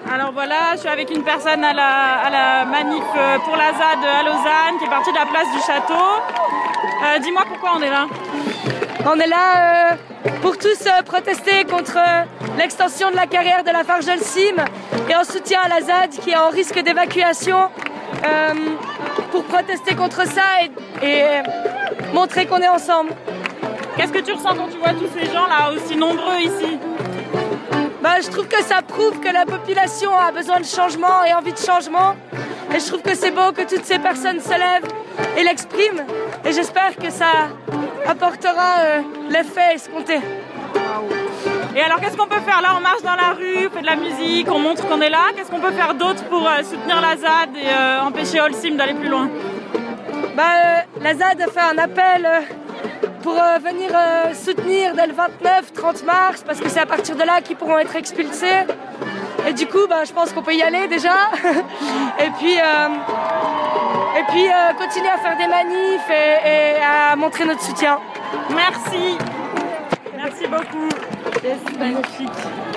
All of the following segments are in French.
Alors voilà, je suis avec une personne à la manif pour la ZAD à Lausanne qui est partie de la place du château. Dis-moi pourquoi on est là. On est là pour tous protester contre l'extension de la carrière de la Fargelsim et en soutien à la ZAD qui est en risque d'évacuation pour protester contre ça et montrer qu'on est ensemble. Qu'est-ce que tu ressens quand tu vois tous ces gens là aussi nombreux ici? Je trouve que ça prouve que la population a besoin de changement et envie de changement. Et je trouve que c'est beau que toutes ces personnes se lèvent et l'expriment. Et j'espère que ça apportera l'effet escompté. Et alors qu'est-ce qu'on peut faire là? On marche dans la rue, on fait de la musique, on montre qu'on est là. Qu'est-ce qu'on peut faire d'autre pour soutenir la ZAD et empêcher Holcim d'aller plus loin? La ZAD a fait un appel pour venir soutenir dès le 29-30 mars parce que c'est à partir de là qu'ils pourront être expulsés. Et du coup, je pense qu'on peut y aller déjà. et puis continuer à faire des manifs et à montrer notre soutien. Merci. Merci beaucoup. C'est magnifique.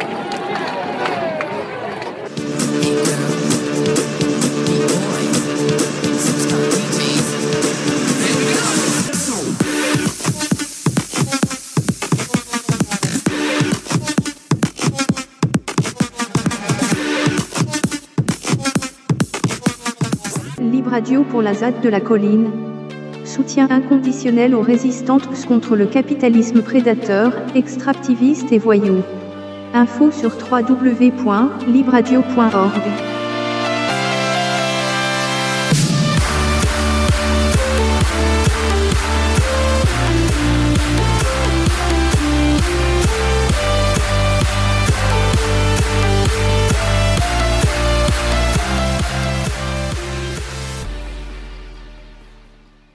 Libre Radio pour la ZAD de la colline. Soutien inconditionnel aux résistantes contre le capitalisme prédateur, extractiviste et voyou. Info sur www.libradio.org.